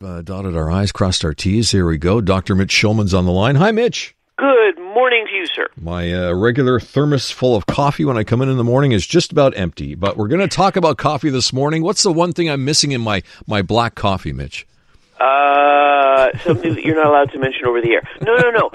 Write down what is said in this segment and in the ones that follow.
dotted our I's, crossed our T's. Here we go. Dr. Mitch Schulman's on the line. Hi, Mitch. Good morning to you, sir. My regular thermos full of coffee when I come in the morning is just about empty, but we're going to talk about coffee this morning. What's the one thing I'm missing in my black coffee, Mitch? Something that you're not allowed to mention over the air. No.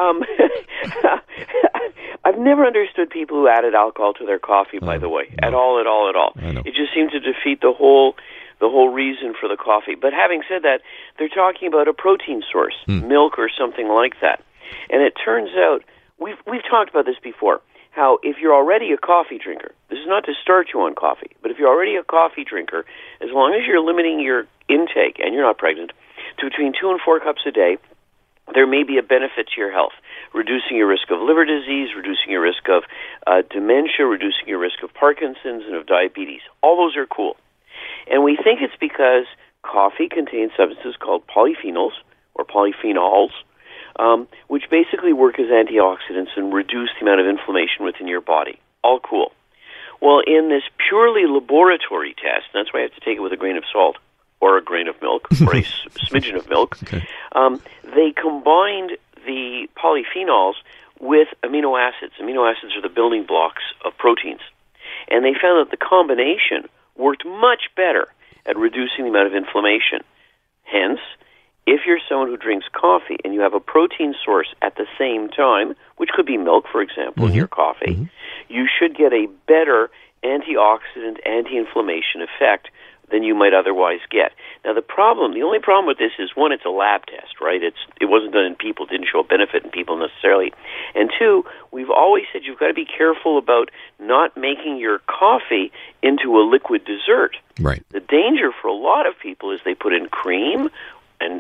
I've never understood people who added alcohol to their coffee, by the way, at all. I know. It just seems to defeat the whole reason for the coffee. But having said that, they're talking about a protein source, milk or something like that. And it turns out, we've talked about this before, how if you're already a coffee drinker, this is not to start you on coffee, but if you're already a coffee drinker, as long as you're limiting your intake, and you're not pregnant, to between 2 and 4 cups a day, there may be a benefit to your health, reducing your risk of liver disease, reducing your risk of dementia, reducing your risk of Parkinson's and of diabetes. All those are cool. And we think it's because coffee contains substances called polyphenols, or polyphenols, which basically work as antioxidants and reduce the amount of inflammation within your body. All cool. Well, in this purely laboratory test, and that's why I have to take it with a grain of salt, or a grain of milk, or a smidgen of milk, Okay. They combined the polyphenols with amino acids. Amino acids are the building blocks of proteins. And they found that the combination worked much better at reducing the amount of inflammation. Hence, if you're someone who drinks coffee and you have a protein source at the same time, which could be milk, for example, in your coffee, you should get a better antioxidant, anti-inflammation effect than you might otherwise get. Now, the only problem with this is, one, it's a lab test, right? It wasn't done in people, didn't show a benefit in people necessarily. And two, we've always said you've got to be careful about not making your coffee into a liquid dessert. Right. The danger for a lot of people is they put in cream and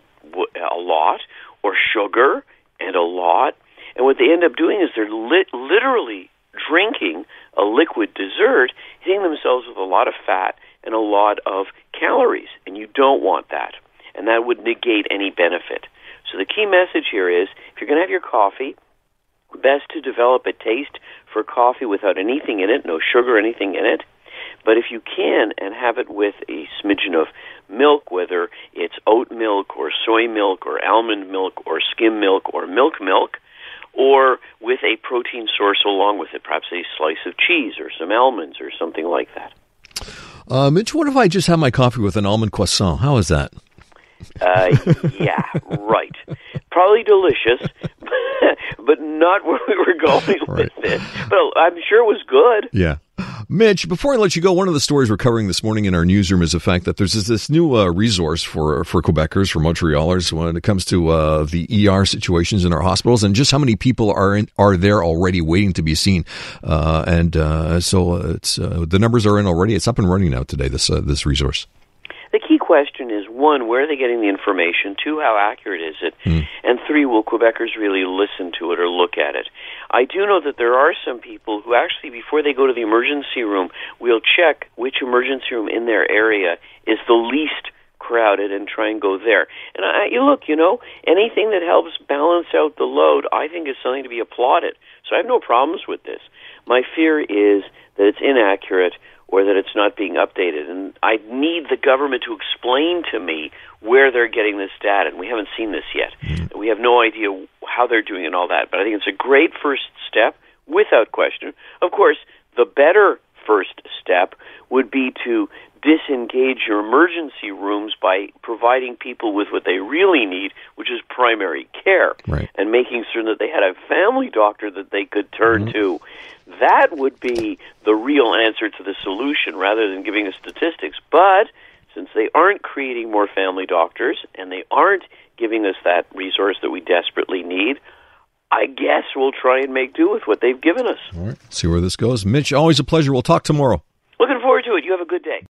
a lot, or sugar and a lot, and what they end up doing is they're literally drinking a liquid dessert, hitting themselves with a lot of fat and a lot of calories, and you don't want that, and that would negate any benefit. So the key message here is, if you're going to have your coffee, best to develop a taste for coffee without anything in it, no sugar, anything in it. But if you can, and have it with a smidgen of milk, whether it's oat milk or soy milk or almond milk or skim milk or milk, or with a protein source along with it, perhaps a slice of cheese or some almonds or something like that. Mitch, what if I just have my coffee with an almond croissant? How is that? Yeah, right. Probably delicious, but not where we were going with this. But I'm sure it was good. Yeah. Mitch, before I let you go, one of the stories we're covering this morning in our newsroom is the fact that there's this new resource for Quebecers, for Montrealers, when it comes to the ER situations in our hospitals, and just how many people are there already waiting to be seen. So it's the numbers are in already. It's up and running now today, this resource. The key question is, one, where are they getting the information? Two, how accurate is it? And three, will Quebecers really listen to it or look at it? I do know that there are some people who actually, before they go to the emergency room, will check which emergency room in their area is the least crowded and try and go there. And anything that helps balance out the load, I think is something to be applauded. So I have no problems with this. My fear is that it's inaccurate, or that it's not being updated. And I need the government to explain to me where they're getting this data, and we haven't seen this yet. We have no idea how they're doing and all that, but I think it's a great first step, without question. Of course, the better first step would be to disengage your emergency rooms by providing people with what they really need, which is primary care, and making certain that they had a family doctor that they could turn to. That would be the real answer to the solution, rather than giving us statistics. But since they aren't creating more family doctors and they aren't giving us that resource that we desperately need, I guess we'll try and make do with what they've given us. All right. See where this goes. Mitch, always a pleasure. We'll talk tomorrow. Looking forward to it. You have a good day.